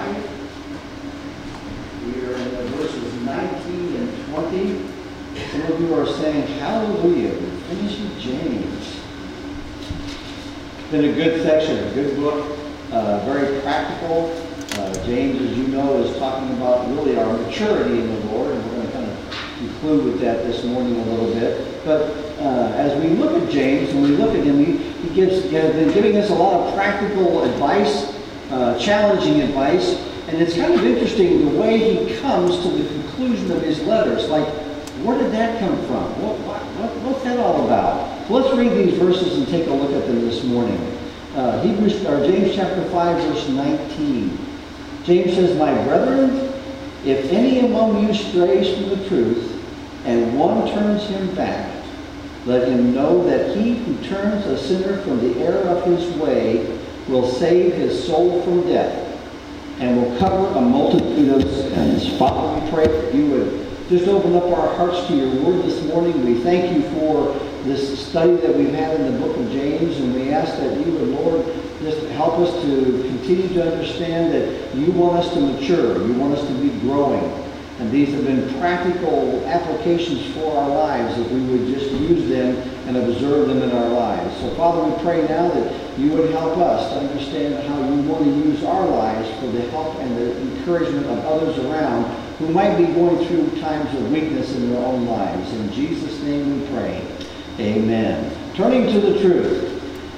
5. We are in verses 19 and 20. Some of you are saying, hallelujah, we're finishing James. It's been a good section, a good book, very practical. James, as you know, is talking about really our maturity in the Lord, and we're going to kind of conclude with that this morning a little bit. But as we look at James, and we look at him, he gives been giving us a lot of practical advice, challenging advice, and it's kind of interesting the way he comes to the conclusion of his letters. Like, where did that come from? What's that all about? So let's read these verses and take a look at them this morning. James chapter 5, verse 19. James says, "My brethren, if any among you strays from the truth, and one turns him back, let him know that he who turns a sinner from the error of his way will save his soul from death, and will cover a multitude of sins." Father, we pray that you would just open up our hearts to your word this morning. We thank you for this study that we've had in the book of James, and we ask that you would, Lord, just help us to continue to understand that you want us to mature. You want us to be growing. And these have been practical applications for our lives, if we would just use them and observe them in our lives. So, Father, we pray now that you would help us to understand how you want to use our lives for the help and the encouragement of others around who might be going through times of weakness in their own lives. In Jesus' name we pray. Amen. Turning to the truth.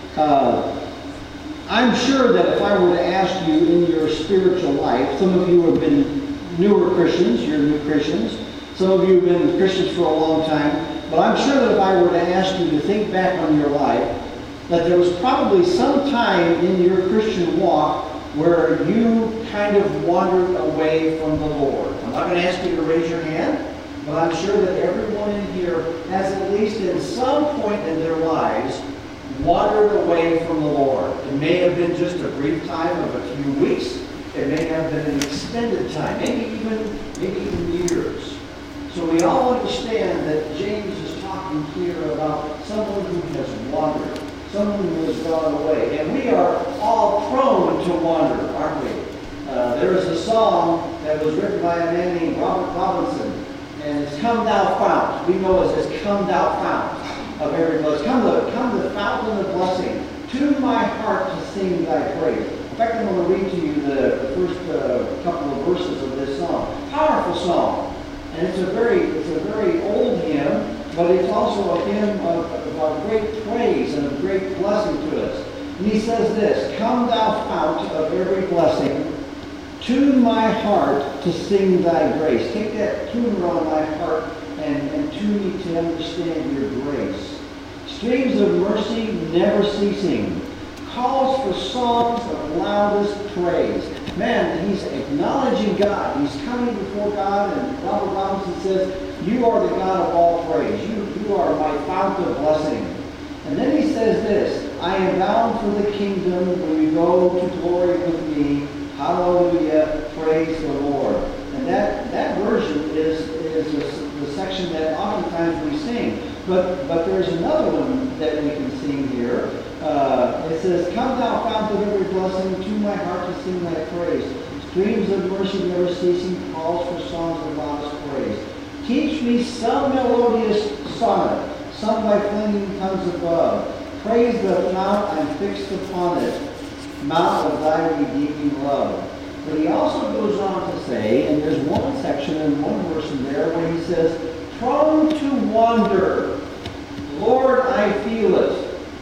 I'm sure that if I were to ask you in your spiritual life, some of you have been newer Christians, you're new Christians. Some of you have been Christians for a long time. But I'm sure that if I were to ask you to think back on your life, that there was probably some time in your Christian walk where you kind of wandered away from the Lord. I'm not going to ask you to raise your hand, but I'm sure that everyone in here has at least in some point in their lives wandered away from the Lord. It may have been just a brief time of a few weeks. It may have been an extended time, maybe even years. So we all understand that James is talking here about someone who has wandered, someone who has gone away. And we are all prone to wander, aren't we? There is a song that was written by a man named Robert Robinson, and it's "Come Thou Fount." We know it as "Come Thou Fount of every blessing." Come the fountain of blessing, to my heart to sing thy praise. In fact, I'm going to read to you the first couple of verses of this song. Powerful song. And it's a very old hymn, but it's also a hymn of great praise and of great blessing to us. And he says this: "Come thou fount of every blessing, tune my heart to sing thy grace." Take that tuner on my heart and tune me to understand your grace. "Streams of mercy never ceasing, calls for songs of loudest praise." Man, he's acknowledging God. He's coming before God, and Robert Robinson says, "You are the God of all praise. You are my fount of blessing." And then he says this: "I am bound for the kingdom when you go to glory with me. Hallelujah, praise the Lord." And that version is the section that oftentimes we sing. But there's another one that we can sing here. It says, "Come thou fount of every blessing, to my heart to sing thy praise. Streams of mercy never ceasing, calls for songs of loudest praise. Teach me some melodious sonnet, sung by flaming tongues above. Praise the fount I'm fixed upon it, mount of thy redeeming love." But he also goes on to say, and there's one section and one verse in there where he says, "Prone to wander, Lord, I feel it.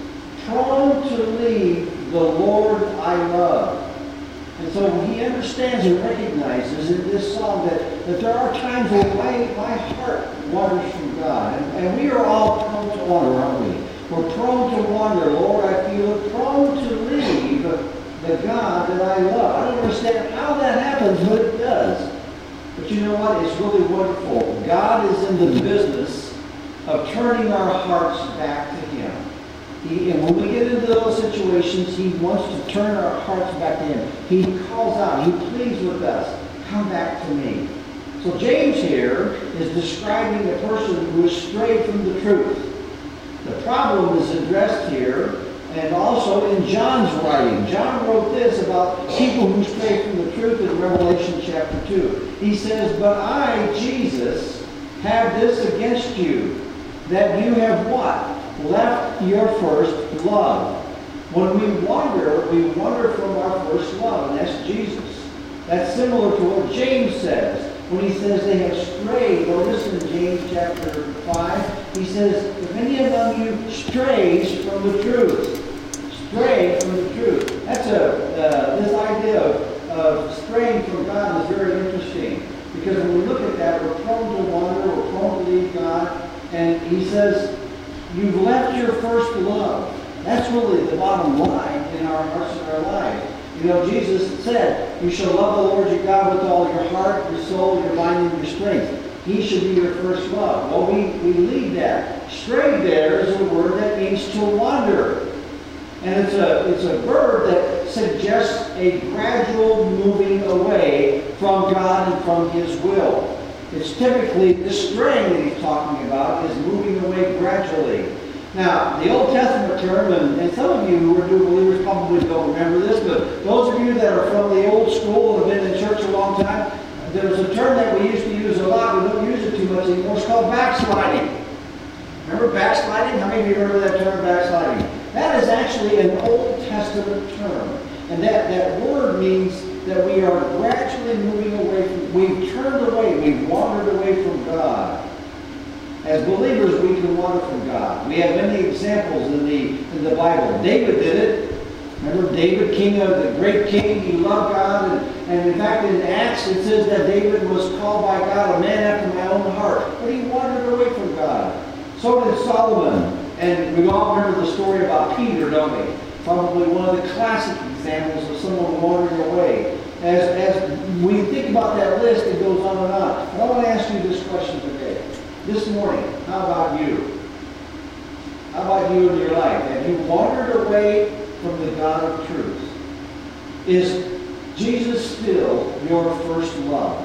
Prone to leave the Lord I love." And so he understands and recognizes in this song that there are times where my heart wanders from God. And we are all prone to wander, aren't we? We're prone to wander. Lord, I feel it. Prone to leave the God that I love. I don't understand how that happens, but it does. But you know what? It's really wonderful. God is in the business of turning our hearts back to Him. And when we get into those situations, He wants to turn our hearts back to Him. He calls out, He pleads with us, "Come back to me." So James here is describing a person who is strayed from the truth. The problem is addressed here, and also in John's writing. John wrote this about people who stray from the truth in Revelation chapter 2. He says, "But I, Jesus, have this against you, that you have" what? "Left your first love." When we wander from our first love, and that's Jesus. That's similar to what James says when he says they have strayed. Notice in James chapter 5, he says, "If any among you strays from the truth," stray from the truth. That's this idea of straying from God is very interesting, because when we look at that, we're prone to wander, we're prone to leave God, and he says, you've left your first love. That's really the bottom line in our hearts and our lives. You know, Jesus said, "You shall love the Lord your God with all your heart, your soul, your mind, and your strength." He should be your first love. Well, we leave that. Stray there is a word that means to wander. And it's a verb that suggests a gradual moving away from God and from His will. It's typically the straying that he's talking about is moving away gradually. Now, the Old Testament term, and some of you who are new believers probably don't remember this, but those of you that are from the old school and have been in church a long time, there's a term that we used to use a lot. We don't use it too much anymore. It's called backsliding. Remember backsliding? How many of you remember that term, backsliding? That is actually an Old Testament term. And that word means that we are gradually moving away from, we've turned away, we've wandered away from God. As believers, we can wander from God. We have many examples in the Bible. David did it. Remember David, the great king, he loved God. And in fact, in Acts, it says that David was called by God a man after my own heart. But he wandered away from God. So did Solomon. And we all remember the story about Peter, don't we? Probably one of the classic examples of someone wandering away. As we think about that list, it goes on and on. And I want to ask you this question today. This morning, how about you? How about you in your life? Have you wandered away from the God of truth? Is Jesus still your first love?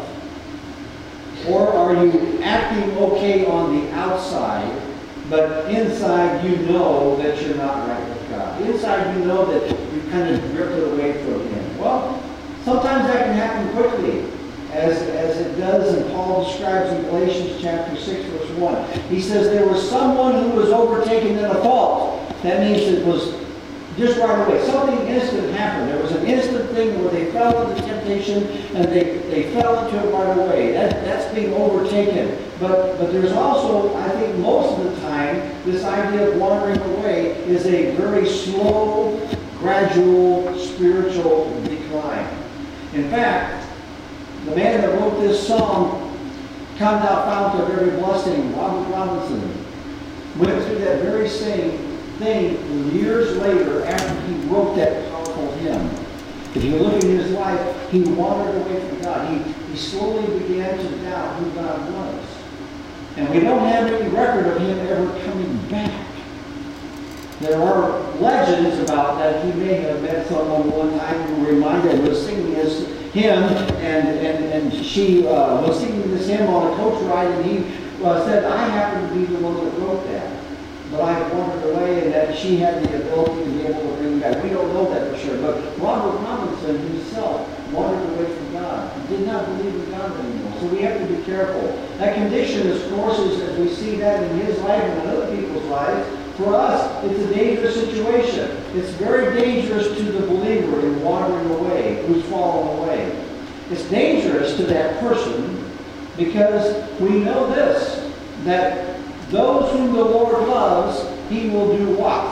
Or are you acting okay on the outside, but inside you know that you're not right with God? Inside you know that you've kind of drifted away from Him. Well, sometimes that can happen quickly, as it does, and Paul describes in Galatians chapter 6, verse 1. He says there was someone who was overtaken in a fault. That means it was just right away. Something instant happened. There was an instant thing where they fell into temptation, and they fell into it right away. That's being overtaken. But there's also, I think most of the time, this idea of wandering away is a very slow, gradual, spiritual decline. In fact, the man that wrote this song, "Come Thou Fount of Every Blessing," Robert Robinson, went through that very same thing years later after he wrote that powerful hymn. If you look at his life, he wandered away from God. He slowly began to doubt who God was. And we don't have any record of him ever coming back. There are legends about that. He may have met someone one time who reminded him, was singing his hymn, and she was singing this hymn on a coach ride, and he said, "I happen to be the one that wrote that, but I wandered away," and that she had the ability to be able to bring back. We don't know that for sure, but Robert Robinson himself wandered away from God. He did not believe in God anymore. So we have to be careful. That condition, of course, is, as we see that in his life and in other people's lives, for us, it's a dangerous situation. It's very dangerous to the believer in wandering away, who's fallen away. It's dangerous to that person because we know this, that those whom the Lord loves, He will do what?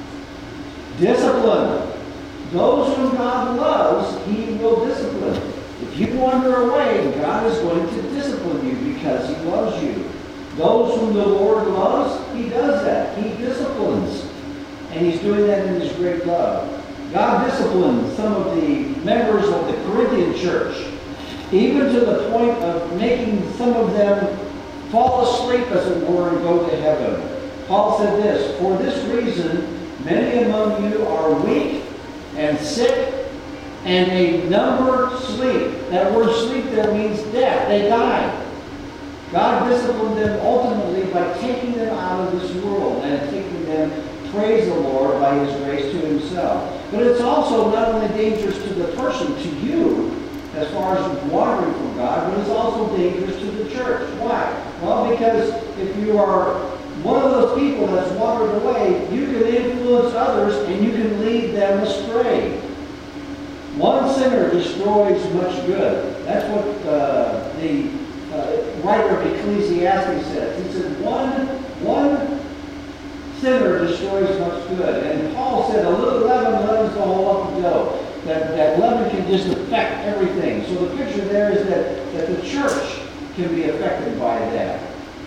Discipline. Those whom God loves, He will discipline. If you wander away, God is going to discipline you because He loves you. Those whom the Lord loves, He does that. He disciplines. And He's doing that in His great love. God disciplined some of the members of the Corinthian church, even to the point of making some of them fall asleep, as it were, and go to heaven. Paul said this, "For this reason, many among you are weak and sick, and a number sleep." That word sleep there means death. They died. God disciplined them ultimately by taking them out of this world and taking them praise the Lord by His grace to Himself. But it's also not only dangerous to the person, to you, as far as wandering from God, but it's also dangerous to the church. Why? Well, because if you are one of those people that's wandered away, you can influence others and you can lead them astray. One sinner destroys much good. That's what the writer of Ecclesiastes says. He said, one sinner destroys much good. And Paul said, a little leaven leavens the whole lump of dough. That leaven can just affect everything. So the picture there is that the church can be affected by that.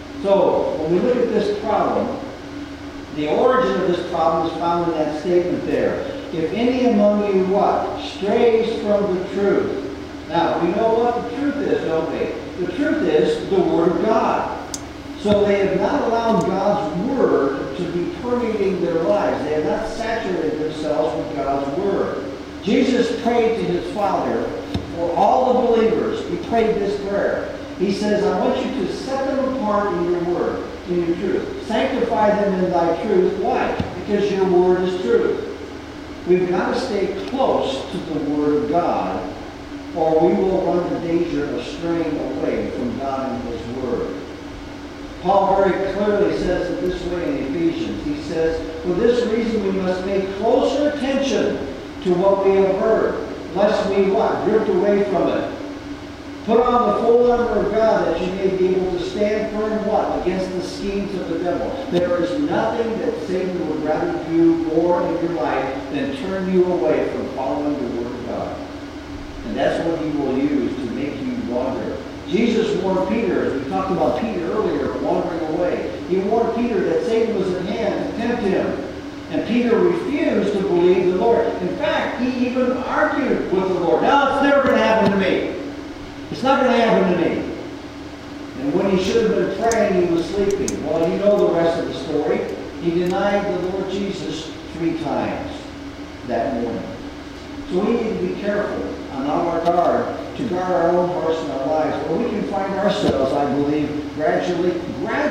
So when we look at this problem, the origin of this problem is found in that statement there. If any among you what? Strays from the truth. Now, we know what the truth is, don't we? The truth is the Word of God. So they have not allowed God's Word to be permeating their lives. They have not saturated themselves with God's Word. Jesus prayed to His Father for all the believers. He prayed this prayer. He says, I want you to set them apart in your Word, in your truth. Sanctify them in thy truth. Why? Because your Word is truth. We've got to stay close to the Word of God, or we will run the danger of straying away from God and His Word. Paul very clearly says it this way in Ephesians. He says, for this reason we must pay closer attention to what we have heard, lest we what? Drift away from it. Put on the full armor of God that you may be able to stand firm what? Against the schemes of the devil. There is nothing that Satan would rather do more in your life than turn you away from following the Word of God. And that's what he will use to make you wander. Jesus warned Peter, as we talked about Peter earlier, wandering away. He warned Peter that Satan was at hand to tempt him. And Peter refused to believe the Lord. In fact, he even argued with the Lord. No, it's never going to happen to me. It's not going to happen to me. And when he should have been praying, he was sleeping. Well, you know the rest of the story. He denied the Lord Jesus 3 times that morning. So we need to be careful and on our guard to guard our own hearts and our lives. Or we can find ourselves, I believe, gradually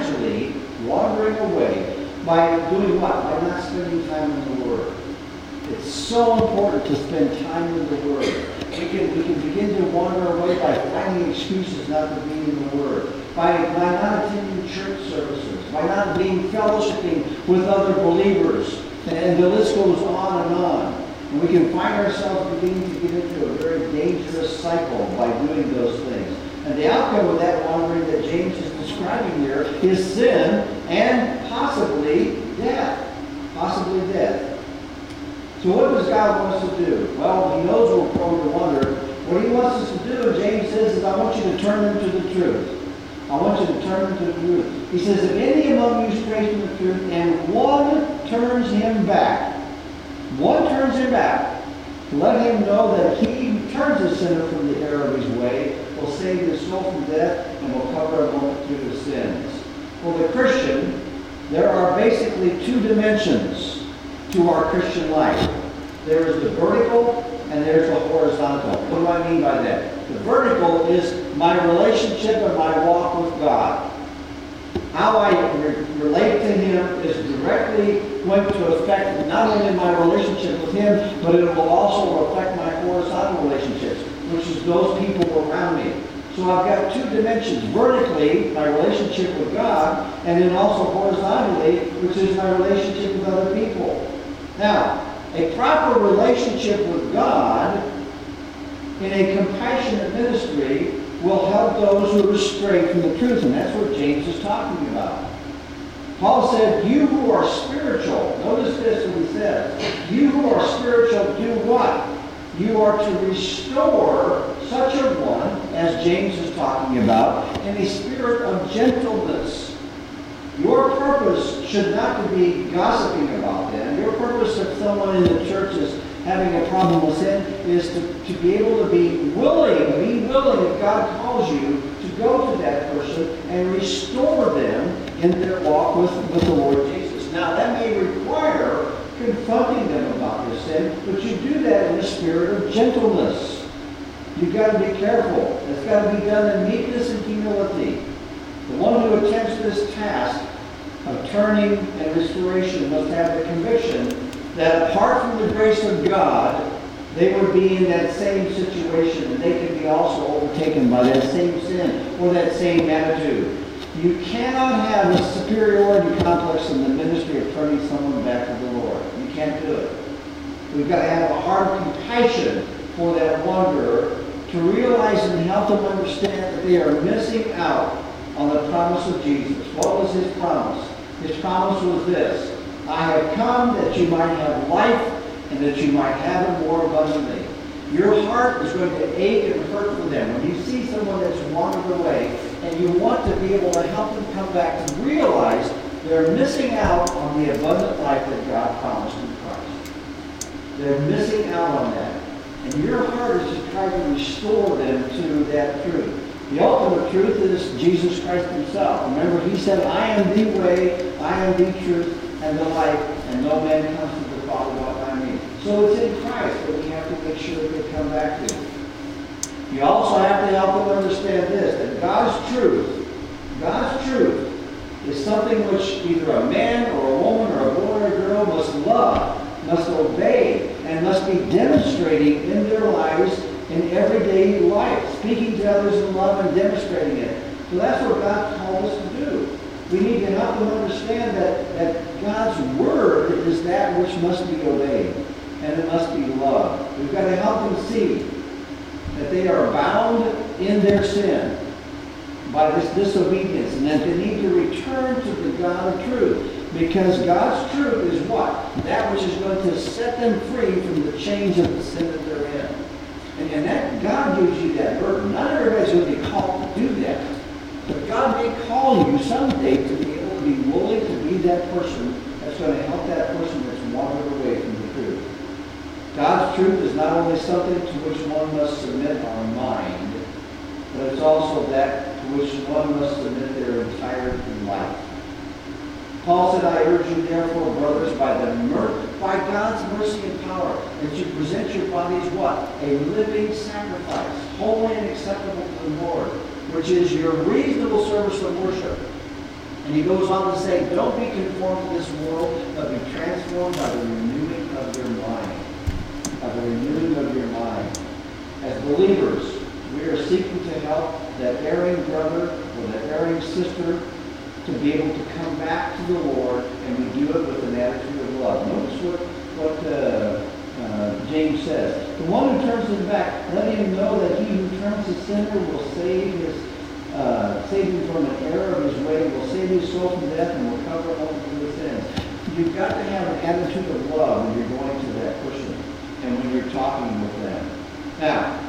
wandering away by doing what? By not spending time in the Word. It's so important to spend time in the Word. We can begin to wander away by finding excuses not to be in the Word, by not attending church services, by not being fellowshipping with other believers, and the list goes on and on. And we can find ourselves beginning to get into a very dangerous cycle by doing those things. And the outcome of that wandering that James is describing here is sin and possibly death. Possibly death. So what does God want us to do? Well, He knows we're prone to wander. What He wants us to do, James says, is I want you to turn them to the truth. I want you to turn them to the truth. He says, if any among you strays from the truth, and one turns him back, let him know that he who turns the sinner from the error of his way will save his soul from death and will cover a multitude of sins. For the Christian, there are basically 2 dimensions to our Christian life. There is the vertical and there's the horizontal. What do I mean by that? The vertical is my relationship and my walk with God. How I relate to Him is directly going to affect not only my relationship with Him, but it will also affect my horizontal relationships, which is those people around me. So I've got 2 dimensions. Vertically, my relationship with God, and then also horizontally, which is my relationship with other people. Now, a proper relationship with God in a compassionate ministry will help those who are strayed from the truth, and that's what James is talking about. Paul said, you who are spiritual, notice this when he says, you who are spiritual do what? You are to restore such a one, as James is talking about, in a spirit of gentleness. Your purpose should not to be gossiping about them. Your purpose if someone in the church is having a problem with sin is to be able to be willing if God calls you to go to that person and restore them in their walk with the Lord Jesus. Now that may require confronting them about their sin, but you do that in a spirit of gentleness. You've got to be careful. It's got to be done in meekness and humility. The one who attempts this task of turning and restoration must have the conviction that apart from the grace of God, they would be in that same situation, and they could be also overtaken by that same sin or that same attitude. You cannot have a superiority complex in the ministry of turning someone back to the Lord. You can't do it. We've got to have a heart of compassion for that wanderer, to realize and help them understand that they are missing out on the promise of Jesus. What was his promise? His promise was this: I have come that you might have life and that you might have it more abundantly. Your heart is going to ache and hurt for them. When you see someone that's wandered away and you want to be able to help them come back to realize they're missing out on the abundant life that God promised in Christ. They're missing out on that. And your heart is to try to restore them to that truth. The ultimate truth is Jesus Christ himself. Remember, he said, I am the way, I am the truth, and the life, and no man comes to the Father but by me. So it's in Christ that we have to make sure that they come back to. You also have to help them understand this, that God's truth is something which either a man or a woman or a boy or a girl must love, must obey, and must be demonstrating in their lives in everyday life, speaking to others in love and demonstrating it. So that's what God called us to do. We need to help them understand that God's word is that which must be obeyed, and it must be loved. We've got to help them see that they are bound in their sin by this disobedience, and that they need to return to the God of truth. Because God's truth is what? That which is going to set them free from the chains of the sin that they're in. And that God gives you that burden. Not everybody's going to be called to do that. But God may call you someday to be able to be willing to be that person that's going to help that person that's wandered away from the truth. God's truth is not only something to which one must submit our mind, but it's also that to which one must submit their entire life. Paul said, I urge you therefore, brothers, by God's mercy and power, that you present your bodies what? A living sacrifice, holy and acceptable to the Lord, which is your reasonable service of worship. And he goes on to say, don't be conformed to this world, but be transformed by the renewing of your mind. By the renewing of your mind. As believers, we are seeking to help that erring brother or that erring sister to be able to come back to the Lord, and we do it with an attitude of love. Notice what James says. The one who turns his back, let him know that he who turns the sinner will save him from an error of his way, will save his soul from death, and will cover all of his sins. You've got to have an attitude of love when you're going to that person and when you're talking with them. Now,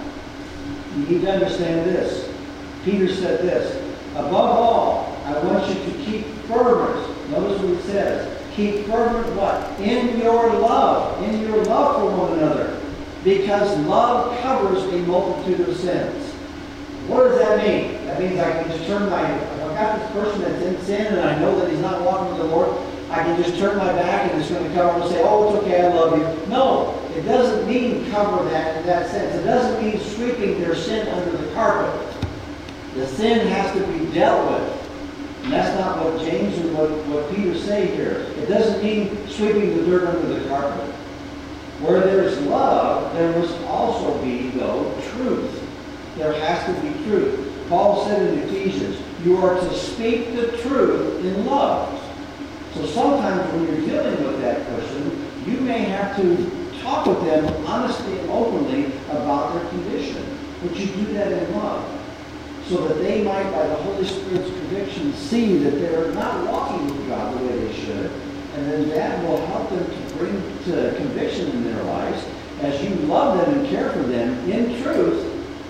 you need to understand this. Peter said this, above all, I want you to keep fervent. Notice what he says. Keep fervent what? In your love. In your love for one another. Because love covers a multitude of sins. What does that mean? That means I can just turn my, if I've got this person that's in sin and I know that he's not walking with the Lord, I can just turn my back and it's going to cover him and say, oh, it's okay, I love you. No, it doesn't mean cover that in that sense. It doesn't mean sweeping their sin under the carpet. The sin has to be dealt with. And that's not what James or what Peter say here. It doesn't mean sweeping the dirt under the carpet. Where there's love, there must also be, though, truth. There has to be truth. Paul said in Ephesians, you are to speak the truth in love. So sometimes when you're dealing with that person, you may have to talk with them honestly and openly about their condition. But you do that in love, so that they might, by the Holy Spirit's conviction, see that they're not walking with God the way they should. And then that will help them to bring to conviction in their lives as you love them and care for them in truth.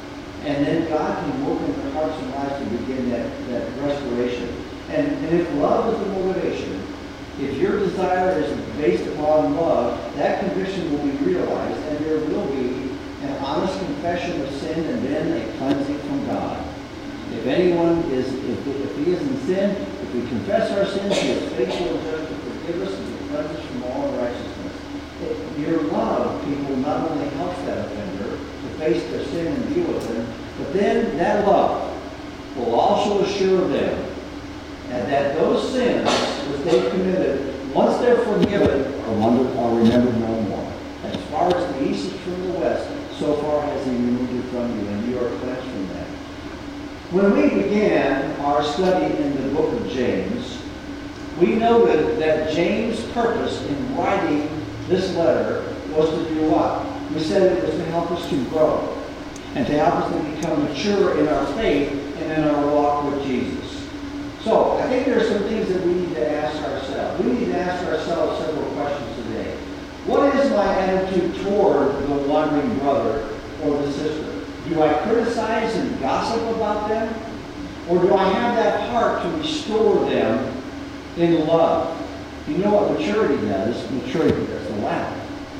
And then God can work in their hearts and lives to begin that restoration. And if love is the motivation, if your desire is based upon love, that conviction will be realized, and there will be an honest confession of sin and then a cleansing from God. If anyone is, if he is in sin, if we confess our sins, he is faithful and just to forgive us and to cleanse us from all unrighteousness. Your love, people, not only helps that offender to face their sin and deal with them, but then that love will also assure them that those sins that they've committed, once they're forgiven, are remembered no more. As far as the east is from the west, so far has he removed it from you, and you are cleansed from that. When we began our study in the book of James, we noted that James' purpose in writing this letter was to do what? We said it was to help us to grow and to help us to become mature in our faith and in our walk with Jesus. So, I think there are some things that we need to ask ourselves. We need to ask ourselves several questions today. What is my attitude toward the wandering brother or the sister? Do I criticize and gossip about them? Or do I have that heart to restore them in love? You know what maturity does? Maturity does the latter.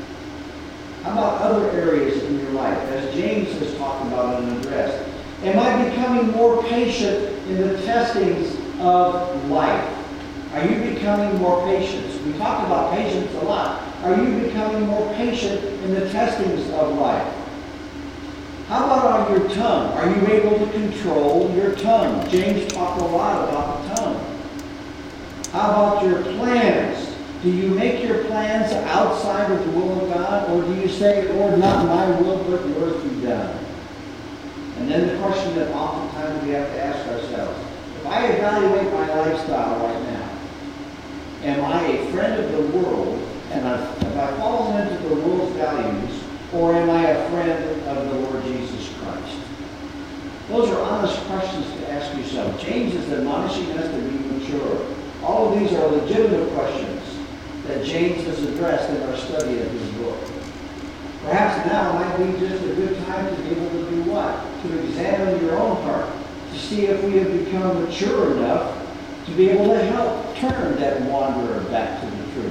How about other areas in your life? As James has talked about in an address, am I becoming more patient in the testings of life? Are you becoming more patient? We talked about patience a lot. Are you becoming more patient in the testings of life? How about on your tongue? Are you able to control your tongue? James talked a lot about the tongue. How about your plans? Do you make your plans outside of the will of God? Or do you say, Lord, not my will, but yours be done? And then the question that oftentimes we have to ask ourselves, if I evaluate my lifestyle right now, am I a friend of the world, and if I fall into the world's values, or am I a friend of the Lord Jesus Christ? Those are honest questions to ask yourself. James is admonishing us to be mature. All of these are legitimate questions that James has addressed in our study of his book. Perhaps now might be just a good time to be able to do what? To examine your own heart, to see if we have become mature enough to be able to help turn that wanderer back to the truth.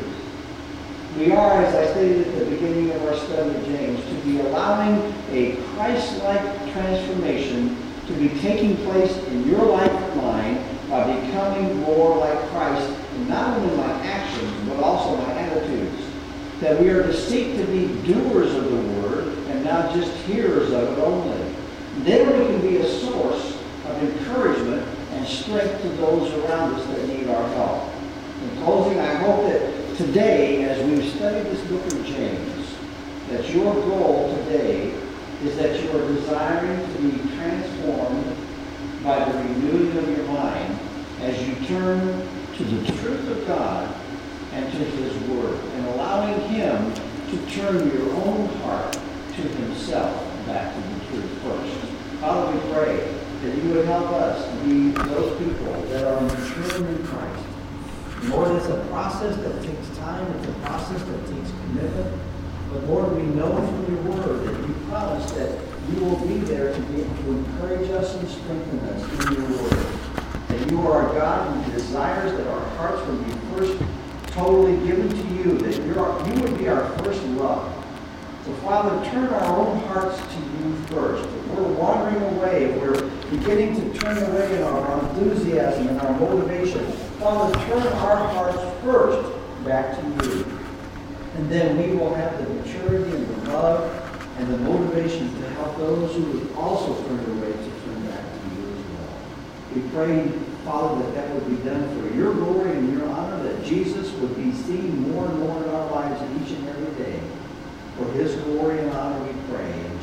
We are, as I stated at the beginning of our study of James, to be allowing a Christ-like transformation to be taking place in your life and mine by becoming more like Christ in not only my actions, but also my attitudes. That we are to seek to be doers of the word and not just hearers of it only. Then we can be a source of encouragement and strength to those around us that need our help. In closing, I hope that today, as we've studied this book of James, that your goal today is that you are desiring to be transformed by the renewing of your mind as you turn to the truth of God and to his word, and allowing him to turn your own heart to himself back to the truth first. Father, we pray that you would help us to be those people that are mature in Christ. Lord, it's a process that takes time. It's a process that takes commitment. But Lord, we know from your word that you promise that you will be there to be able to encourage us and strengthen us in your word. That you are a God who desires that our hearts would be first totally given to you, that you would be our first love. So Father, turn our own hearts to you first. If we're wandering away, if we're beginning to turn away in our enthusiasm and our motivation, Father, turn our hearts first back to you. And then we will have the maturity and the love and the motivation to help those who have also turned away to turn back to you as well. We pray, Father, that that would be done for your glory and your honor, that Jesus would be seen more and more in our lives each and every day. For his glory and honor we pray.